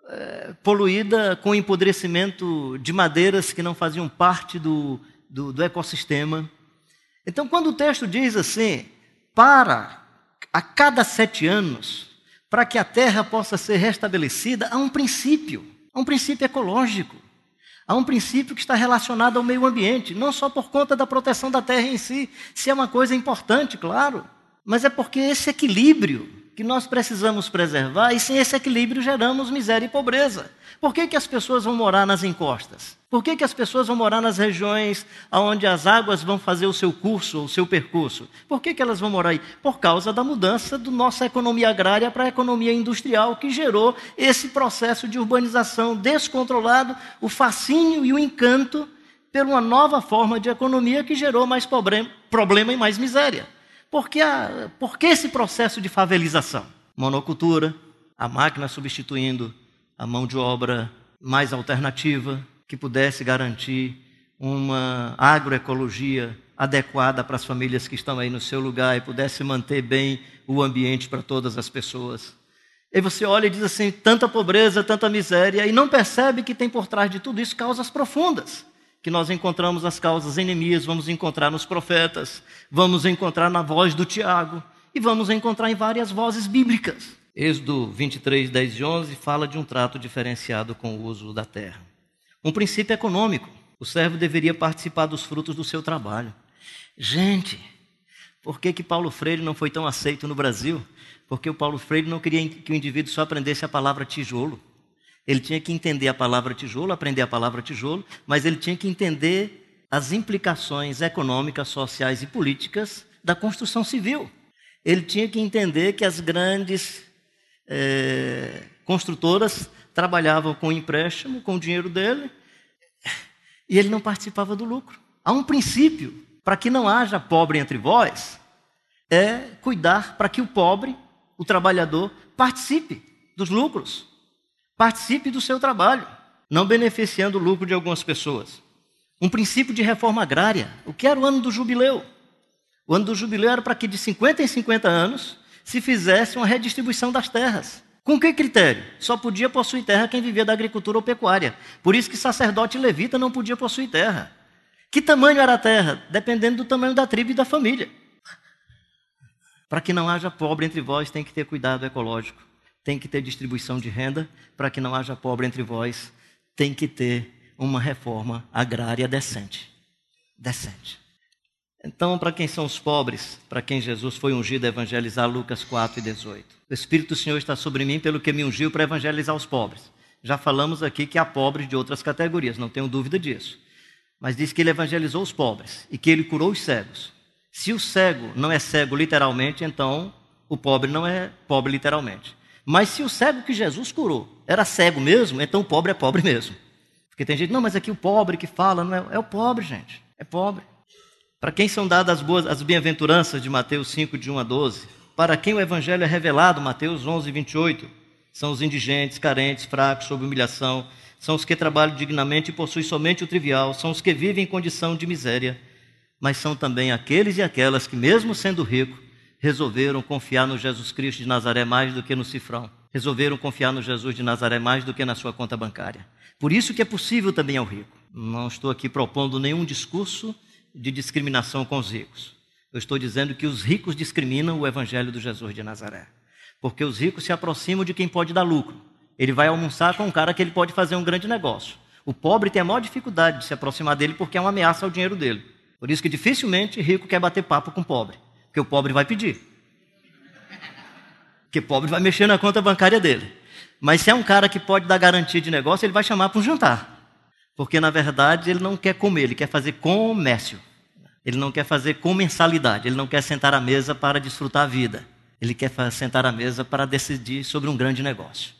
é, poluída com empodrecimento de madeiras que não faziam parte do, do, do ecossistema. Então, quando o texto diz assim, para a cada sete anos, para que a terra possa ser restabelecida, há um princípio, há um princípio ecológico, há um princípio que está relacionado ao meio ambiente, não só por conta da proteção da terra em si, se é uma coisa importante, claro, mas é porque esse equilíbrio que nós precisamos preservar, e sem esse equilíbrio geramos miséria e pobreza. Por que que as pessoas vão morar nas encostas? Por que que as pessoas vão morar nas regiões onde as águas vão fazer o seu curso, o seu percurso? Por que que elas vão morar aí? Por causa da mudança da nossa economia agrária para a economia industrial, que gerou esse processo de urbanização descontrolado, o fascínio e o encanto por uma nova forma de economia que gerou mais problema e mais miséria. Por que, a, por que esse processo de favelização? Monocultura, a máquina substituindo a mão de obra mais alternativa, que pudesse garantir uma agroecologia adequada para as famílias que estão aí no seu lugar e pudesse manter bem o ambiente para todas as pessoas. E você olha e diz assim, tanta pobreza, tanta miséria, e não percebe que tem por trás de tudo isso causas profundas, que nós encontramos as causas enemias, vamos encontrar nos profetas, vamos encontrar na voz do Tiago, e vamos encontrar em várias vozes bíblicas. Êxodo vinte e três, dez e onze fala de um trato diferenciado com o uso da terra. Um princípio econômico. O servo deveria participar dos frutos do seu trabalho. Gente, por que que Paulo Freire não foi tão aceito no Brasil? Porque o Paulo Freire não queria que o indivíduo só aprendesse a palavra tijolo. Ele tinha que entender a palavra tijolo, aprender a palavra tijolo, mas ele tinha que entender as implicações econômicas, sociais e políticas da construção civil. Ele tinha que entender que as grandes é, construtoras trabalhavam com empréstimo, com o dinheiro dele, e ele não participava do lucro. Há um princípio, para que não haja pobre entre vós, é cuidar para que o pobre, o trabalhador, participe dos lucros, participe do seu trabalho, não beneficiando o lucro de algumas pessoas. Um princípio de reforma agrária. O que era o ano do jubileu? O ano do jubileu era para que de cinquenta em cinquenta anos se fizesse uma redistribuição das terras. Com que critério? Só podia possuir terra quem vivia da agricultura ou pecuária. Por isso que sacerdote e levita não podia possuir terra. Que tamanho era a terra? Dependendo do tamanho da tribo e da família. Para que não haja pobre entre vós, tem que ter cuidado ecológico. Tem que ter distribuição de renda. Para que não haja pobre entre vós, tem que ter uma reforma agrária decente. Decente. Então, para quem são os pobres, para quem Jesus foi ungido a evangelizar, Lucas quatro e dezoito. O Espírito do Senhor está sobre mim pelo que me ungiu para evangelizar os pobres. Já falamos aqui que há pobres de outras categorias, não tenho dúvida disso. Mas diz que ele evangelizou os pobres e que ele curou os cegos. Se o cego não é cego literalmente, então o pobre não é pobre literalmente. Mas se o cego que Jesus curou era cego mesmo, então o pobre é pobre mesmo. Porque tem gente, não, mas aqui o pobre que fala, não é, é o pobre, gente, é pobre. Para quem são dadas as, boas, as bem-aventuranças de Mateus cinco, de um a doze, para quem o evangelho é revelado, Mateus onze, vinte e oito, são os indigentes, carentes, fracos, sob humilhação, são os que trabalham dignamente e possuem somente o trivial, são os que vivem em condição de miséria, mas são também aqueles e aquelas que, mesmo sendo ricos, resolveram confiar no Jesus Cristo de Nazaré mais do que no cifrão, resolveram confiar no Jesus de Nazaré mais do que na sua conta bancária. Por isso que é possível também ao rico. Não estou aqui propondo nenhum discurso de discriminação com os ricos. Eu estou dizendo que os ricos discriminam o evangelho do Jesus de Nazaré. Porque os ricos se aproximam de quem pode dar lucro. Ele vai almoçar com um cara que ele pode fazer um grande negócio. O pobre tem a maior dificuldade de se aproximar dele porque é uma ameaça ao dinheiro dele. Por isso que dificilmente rico quer bater papo com pobre. Porque o pobre vai pedir. Porque o pobre vai mexer na conta bancária dele. Mas se é um cara que pode dar garantia de negócio, ele vai chamar para um jantar. Porque, na verdade, ele não quer comer, ele quer fazer comércio. Ele não quer fazer com mensalidade, ele não quer sentar à mesa para desfrutar a vida. Ele quer sentar à mesa para decidir sobre um grande negócio.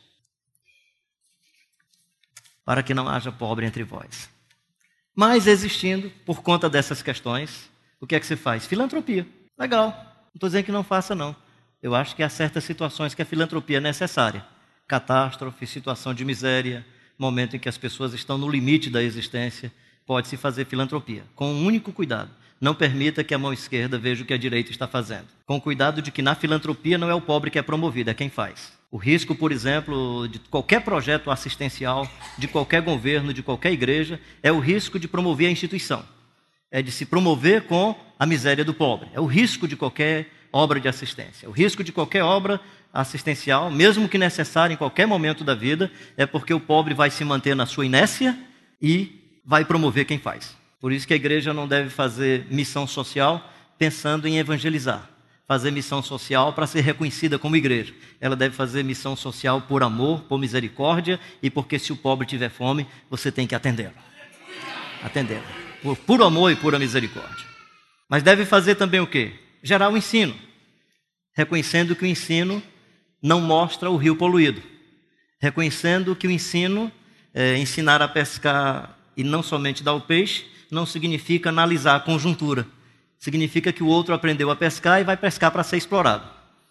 Para que não haja pobre entre vós. Mas existindo, por conta dessas questões, o que é que se faz? Filantropia. Legal. Não estou dizendo que não faça, não. Eu acho que há certas situações que a filantropia é necessária. Catástrofe, situação de miséria, momento em que as pessoas estão no limite da existência, pode-se fazer filantropia, com um único cuidado. não permita que a mão esquerda veja o que a direita está fazendo. Com cuidado de que na filantropia não é o pobre que é promovido, é quem faz. O risco, por exemplo, de qualquer projeto assistencial, de qualquer governo, de qualquer igreja, é o risco de promover a instituição. É de se promover com a miséria do pobre. É o risco de qualquer obra de assistência. O risco de qualquer obra assistencial, mesmo que necessária em qualquer momento da vida, é porque o pobre vai se manter na sua inércia e vai promover quem faz. Por isso que a igreja não deve fazer missão social pensando em evangelizar. Fazer missão social para ser reconhecida como igreja. Ela deve fazer missão social por amor, por misericórdia e porque se o pobre tiver fome, você tem que atendê-lo. Atendê-lo. Por puro amor e pura misericórdia. Mas deve fazer também o quê? Gerar o ensino. Reconhecendo que o ensino não mostra o rio poluído. Reconhecendo que o ensino, é, ensinar a pescar e não somente dar o peixe, não significa analisar a conjuntura. Significa que o outro aprendeu a pescar e vai pescar para ser explorado.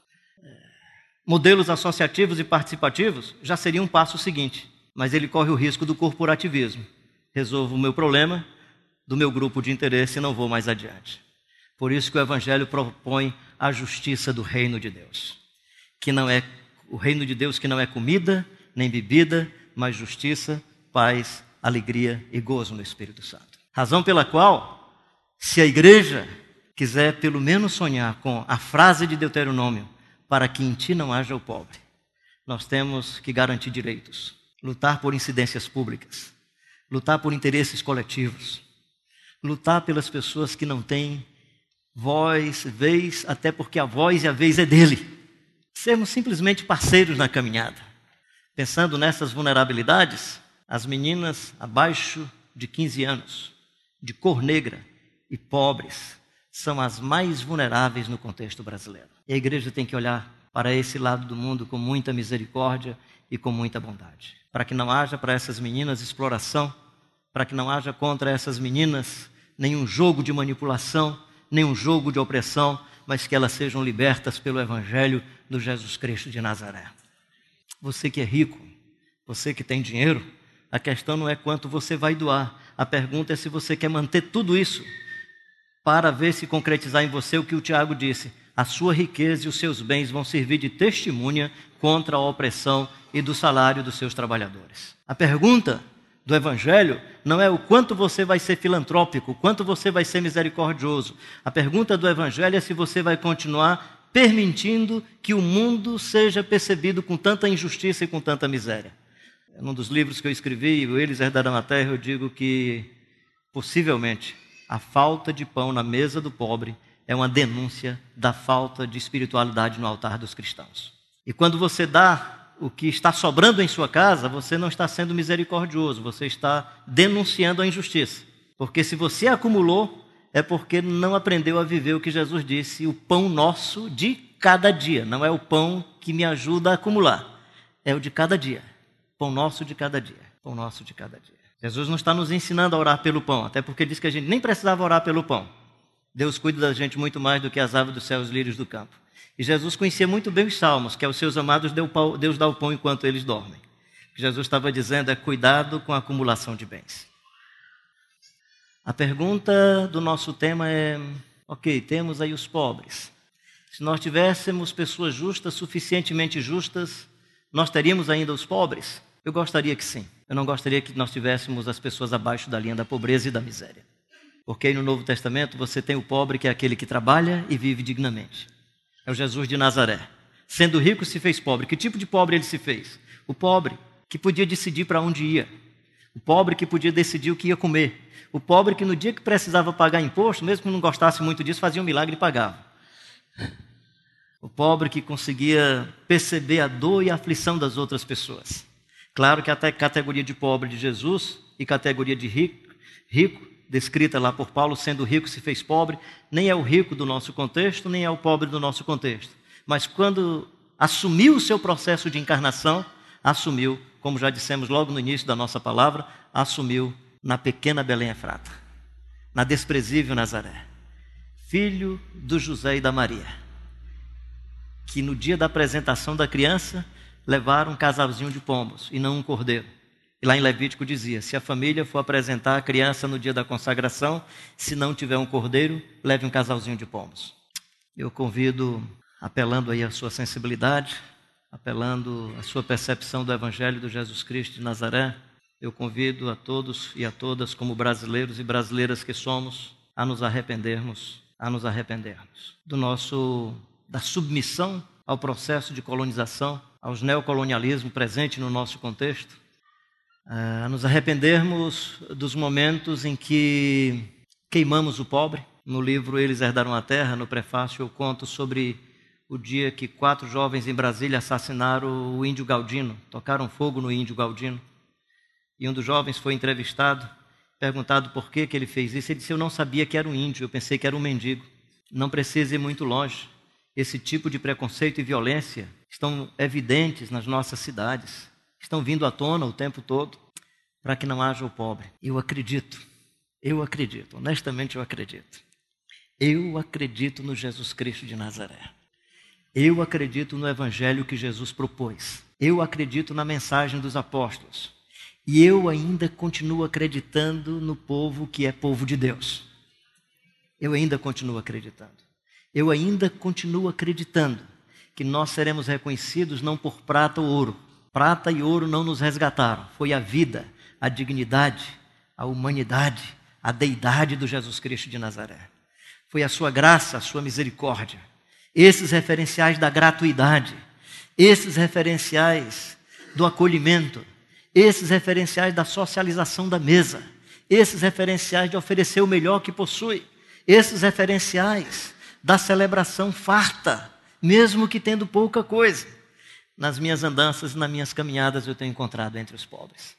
Modelos associativos e participativos já seria um passo seguinte, mas ele corre o risco do corporativismo. Resolvo o meu problema, do meu grupo de interesse e não vou mais adiante. Por isso que o Evangelho propõe a justiça do reino de Deus. Que não é o reino de Deus que não é comida, nem bebida, mas justiça, paz, alegria e gozo no Espírito Santo. Razão pela qual, se a igreja quiser pelo menos sonhar com a frase de Deuteronômio, para que em ti não haja o pobre, nós temos que garantir direitos, lutar por incidências públicas, lutar por interesses coletivos, lutar pelas pessoas que não têm voz, vez, até porque a voz e a vez é dele. Sermos simplesmente parceiros na caminhada. Pensando nessas vulnerabilidades, as meninas abaixo de quinze anos, de cor negra e pobres, são as mais vulneráveis no contexto brasileiro. E a igreja tem que olhar para esse lado do mundo com muita misericórdia e com muita bondade. Para que não haja para essas meninas exploração, para que não haja contra essas meninas nenhum jogo de manipulação, nenhum jogo de opressão, mas que elas sejam libertas pelo Evangelho do Jesus Cristo de Nazaré. Você que é rico, você que tem dinheiro, a questão não é quanto você vai doar. A pergunta é se você quer manter tudo isso para ver se concretizar em você o que o Tiago disse. A sua riqueza e os seus bens vão servir de testemunha contra a opressão e do salário dos seus trabalhadores. A pergunta do Evangelho não é o quanto você vai ser filantrópico, o quanto você vai ser misericordioso. A pergunta do Evangelho é se você vai continuar permitindo que o mundo seja percebido com tanta injustiça e com tanta miséria. Num dos livros que eu escrevi, o Eles Herdarão a Terra, eu digo que, possivelmente, a falta de pão na mesa do pobre é uma denúncia da falta de espiritualidade no altar dos cristãos. E quando você dá o que está sobrando em sua casa, você não está sendo misericordioso, você está denunciando a injustiça. Porque se você acumulou, é porque não aprendeu a viver o que Jesus disse, o pão nosso de cada dia. Não é o pão que me ajuda a acumular, é o de cada dia. Pão nosso de cada dia, pão nosso de cada dia. Jesus não está nos ensinando a orar pelo pão, até porque diz que a gente nem precisava orar pelo pão. Deus cuida da gente muito mais do que as aves do céu e os lírios do campo. E Jesus conhecia muito bem os salmos, que aos seus amados Deus dá o pão enquanto eles dormem. O que Jesus estava dizendo é cuidado com a acumulação de bens. A pergunta do nosso tema é, ok, temos aí os pobres. Se nós tivéssemos pessoas justas, suficientemente justas, nós teríamos ainda os pobres? Eu gostaria que sim. Eu não gostaria que nós tivéssemos as pessoas abaixo da linha da pobreza e da miséria. Porque aí no Novo Testamento você tem o pobre, que é aquele que trabalha e vive dignamente. É o Jesus de Nazaré. Sendo rico, se fez pobre. Que tipo de pobre ele se fez? O pobre que podia decidir para onde ia. O pobre que podia decidir o que ia comer. O pobre que no dia que precisava pagar imposto, mesmo que não gostasse muito disso, fazia um milagre e pagava. O pobre que conseguia perceber a dor e a aflição das outras pessoas. Claro que até categoria de pobre de Jesus e categoria de rico, rico, descrita lá por Paulo, sendo rico se fez pobre, nem é o rico do nosso contexto, nem é o pobre do nosso contexto. Mas quando assumiu o seu processo de encarnação, assumiu, como já dissemos logo no início da nossa palavra, assumiu na pequena Belém Efrata, na desprezível Nazaré, filho do José e da Maria, que no dia da apresentação da criança levaram um casalzinho de pombos e não um cordeiro. E lá em Levítico dizia, se a família for apresentar a criança no dia da consagração, se não tiver um cordeiro, leve um casalzinho de pombos. Eu convido, apelando aí à sua sensibilidade, apelando à sua percepção do Evangelho do Jesus Cristo de Nazaré, eu convido a todos e a todas, como brasileiros e brasileiras que somos, a nos arrependermos, a nos arrependermos do nosso, da submissão ao processo de colonização, aos neocolonialismo presente no nosso contexto, a nos arrependermos dos momentos em que queimamos o pobre. No livro Eles Herdaram a Terra, no prefácio, eu conto sobre o dia que quatro jovens em Brasília assassinaram o índio Galdino, tocaram fogo no índio Galdino. E um dos jovens foi entrevistado, perguntado por que, que ele fez isso. Ele disse, eu não sabia que era um índio, eu pensei que era um mendigo. Não precisa ir muito longe. Esse tipo de preconceito e violência estão evidentes nas nossas cidades, estão vindo à tona o tempo todo, para que não haja o pobre. Eu acredito, eu acredito, honestamente eu acredito. Eu acredito no Jesus Cristo de Nazaré. Eu acredito no Evangelho que Jesus propôs. Eu acredito na mensagem dos apóstolos. E eu ainda continuo acreditando no povo que é povo de Deus. Eu ainda continuo acreditando. Eu ainda continuo acreditando que nós seremos reconhecidos não por prata ou ouro. Prata e ouro não nos resgataram. Foi a vida, a dignidade, a humanidade, a deidade do Jesus Cristo de Nazaré. Foi a sua graça, a sua misericórdia. Esses referenciais da gratuidade, esses referenciais do acolhimento, esses referenciais da socialização da mesa, esses referenciais de oferecer o melhor que possui, esses referenciais da celebração farta, mesmo que tendo pouca coisa. Nas minhas andanças e nas minhas caminhadas eu tenho encontrado entre os pobres.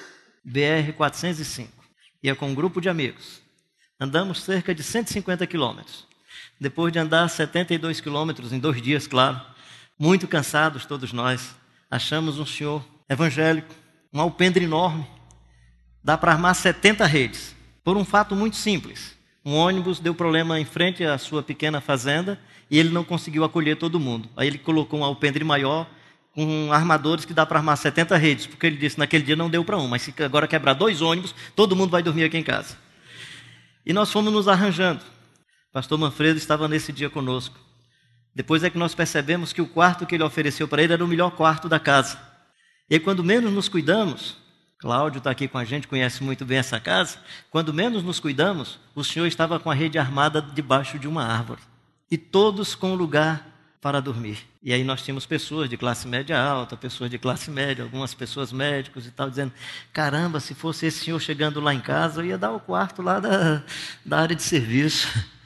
B R quatrocentos e cinco. Ia com um grupo de amigos. Andamos cerca de cento e cinquenta quilômetros. Depois de andar setenta e dois quilômetros em dois dias, claro, muito cansados todos nós, achamos um senhor evangélico, um alpendre enorme. Dá para armar setenta redes. Por um fato muito simples. Um ônibus deu problema em frente à sua pequena fazenda e ele não conseguiu acolher todo mundo. Aí ele colocou um alpendre maior com armadores que dá para armar setenta redes, porque ele disse naquele dia não deu para um, mas se agora quebrar dois ônibus, todo mundo vai dormir aqui em casa. E nós fomos nos arranjando. O pastor Manfredo estava nesse dia conosco. Depois é que nós percebemos que o quarto que ele ofereceu para ele era o melhor quarto da casa. E quando menos nos cuidamos, Cláudio está aqui com a gente, conhece muito bem essa casa, quando menos nos cuidamos, o senhor estava com a rede armada debaixo de uma árvore. E todos com lugar para dormir. E aí nós tínhamos pessoas de classe média alta, pessoas de classe média, algumas pessoas médicos e tal, dizendo, caramba, se fosse esse senhor chegando lá em casa, eu ia dar o quarto lá da, da área de serviço.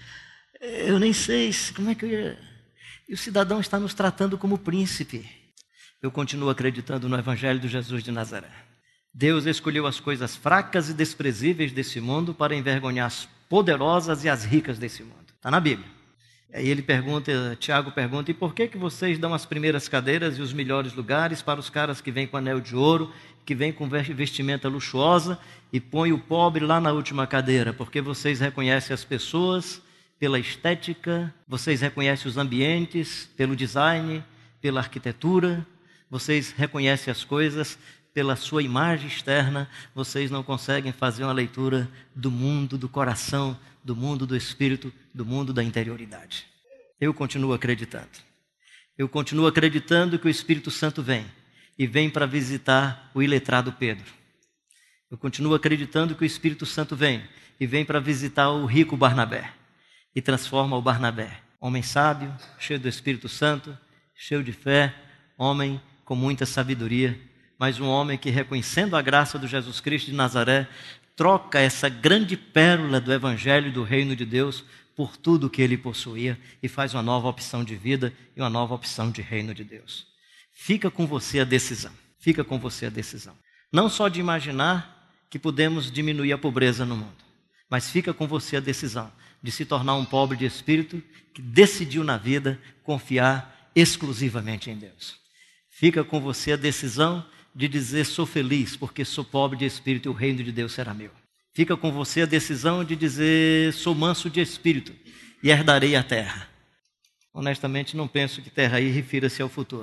Eu nem sei como é que eu ia... E o cidadão está nos tratando como príncipe. Eu continuo acreditando no Evangelho de Jesus de Nazaré. Deus escolheu as coisas fracas e desprezíveis desse mundo para envergonhar as poderosas e as ricas desse mundo. Está na Bíblia. Aí ele pergunta, Tiago pergunta, e por que, que vocês dão as primeiras cadeiras e os melhores lugares para os caras que vêm com anel de ouro, que vêm com vestimenta luxuosa e põe o pobre lá na última cadeira? Porque vocês reconhecem as pessoas pela estética, vocês reconhecem os ambientes pelo design, pela arquitetura, vocês reconhecem as coisas pela sua imagem externa, vocês não conseguem fazer uma leitura do mundo, do coração, do mundo do espírito, do mundo da interioridade. Eu continuo acreditando. Eu continuo acreditando que o Espírito Santo vem, e vem para visitar o iletrado Pedro. Eu continuo acreditando que o Espírito Santo vem, e vem para visitar o rico Barnabé, e transforma o Barnabé. Homem sábio, cheio do Espírito Santo, cheio de fé, homem com muita sabedoria, mas um homem que, reconhecendo a graça do Jesus Cristo de Nazaré, troca essa grande pérola do Evangelho do Reino de Deus por tudo que ele possuía e faz uma nova opção de vida e uma nova opção de Reino de Deus. Fica com você a decisão, fica com você a decisão. Não só de imaginar que podemos diminuir a pobreza no mundo, mas fica com você a decisão de se tornar um pobre de espírito que decidiu na vida confiar exclusivamente em Deus. Fica com você a decisão de dizer, sou feliz porque sou pobre de espírito e o reino de Deus será meu. Fica com você a decisão de dizer, sou manso de espírito e herdarei a terra. Honestamente, não penso que terra aí refira-se ao futuro.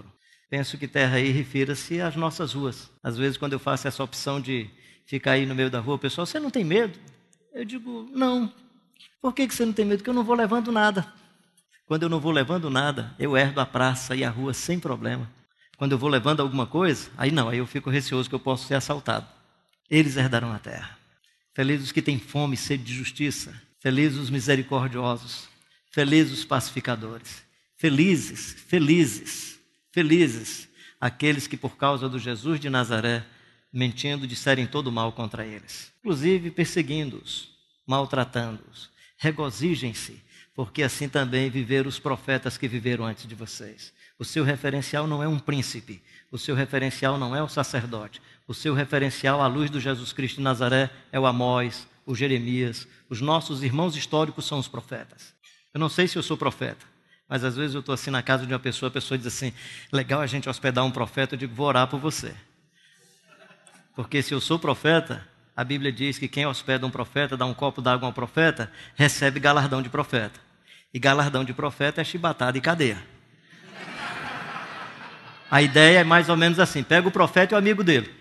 Penso que terra aí refira-se às nossas ruas. Às vezes, quando eu faço essa opção de ficar aí no meio da rua, o pessoal, você não tem medo? Eu digo, não. Por que você não tem medo? Porque eu não vou levando nada. Quando eu não vou levando nada, eu herdo a praça e a rua sem problema. Quando eu vou levando alguma coisa, aí não, aí eu fico receoso que eu posso ser assaltado. Eles herdarão a terra. Felizes os que têm fome e sede de justiça. Felizes os misericordiosos. Felizes os pacificadores. Felizes, felizes, felizes aqueles que por causa do Jesus de Nazaré, mentindo, disserem todo mal contra eles. Inclusive perseguindo-os, maltratando-os. Regozijem-se, porque assim também viveram os profetas que viveram antes de vocês. O seu referencial não é um príncipe, o seu referencial não é o sacerdote, o seu referencial à luz do Jesus Cristo de Nazaré é o Amós, o Jeremias, os nossos irmãos históricos são os profetas. Eu não sei se eu sou profeta, mas às vezes eu estou assim na casa de uma pessoa, a pessoa diz assim, legal a gente hospedar um profeta, eu digo, vou orar por você. Porque se eu sou profeta, a Bíblia diz que quem hospeda um profeta, dá um copo d'água a um profeta, recebe galardão de profeta. E galardão de profeta é chibatada e cadeia. A ideia é mais ou menos assim, pega o profeta e o amigo dele.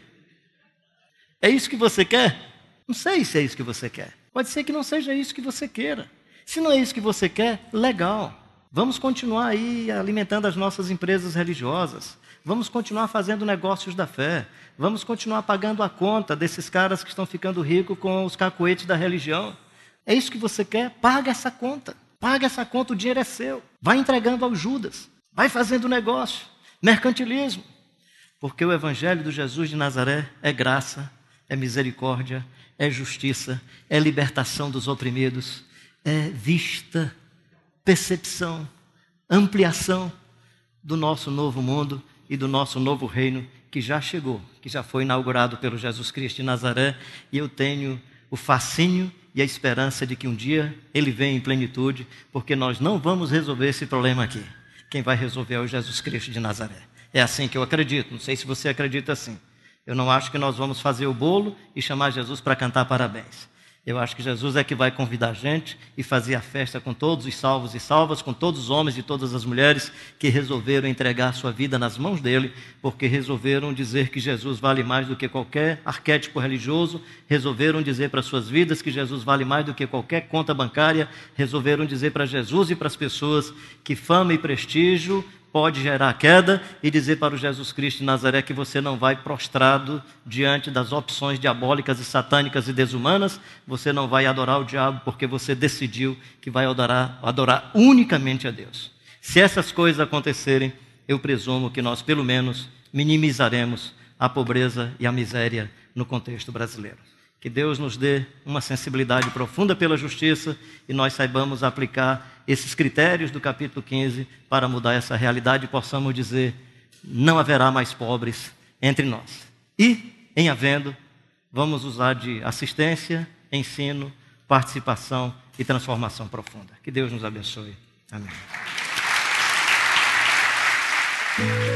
É isso que você quer? Não sei se é isso que você quer. Pode ser que não seja isso que você queira. Se não é isso que você quer, legal. Vamos continuar aí alimentando as nossas empresas religiosas. Vamos continuar fazendo negócios da fé. Vamos continuar pagando a conta desses caras que estão ficando ricos com os cacuetes da religião. É isso que você quer? Paga essa conta. Paga essa conta, o dinheiro é seu. Vai entregando ao Judas. Vai fazendo negócio. Mercantilismo. Porque o evangelho do Jesus de Nazaré é graça, é misericórdia, é justiça, é libertação dos oprimidos, é vista, percepção, ampliação do nosso novo mundo e do nosso novo reino que já chegou, que já foi inaugurado pelo Jesus Cristo de Nazaré, e eu tenho o fascínio e a esperança de que um dia ele venha em plenitude, porque nós não vamos resolver esse problema aqui. Quem vai resolver é o Jesus Cristo de Nazaré. É assim que eu acredito, não sei se você acredita assim. Eu não acho que nós vamos fazer o bolo e chamar Jesus para cantar parabéns. Eu acho que Jesus é que vai convidar a gente e fazer a festa com todos os salvos e salvas, com todos os homens e todas as mulheres que resolveram entregar sua vida nas mãos dele, porque resolveram dizer que Jesus vale mais do que qualquer arquétipo religioso, resolveram dizer para suas vidas que Jesus vale mais do que qualquer conta bancária, resolveram dizer para Jesus e para as pessoas que fama e prestígio pode gerar queda, e dizer para o Jesus Cristo de Nazaré que você não vai prostrado diante das opções diabólicas e satânicas e desumanas, você não vai adorar o diabo porque você decidiu que vai adorar, adorar unicamente a Deus. Se essas coisas acontecerem, eu presumo que nós pelo menos minimizaremos a pobreza e a miséria no contexto brasileiro. Que Deus nos dê uma sensibilidade profunda pela justiça e nós saibamos aplicar esses critérios do capítulo quinze para mudar essa realidade e possamos dizer, não haverá mais pobres entre nós. E, em havendo, vamos usar de assistência, ensino, participação e transformação profunda. Que Deus nos abençoe. Amém.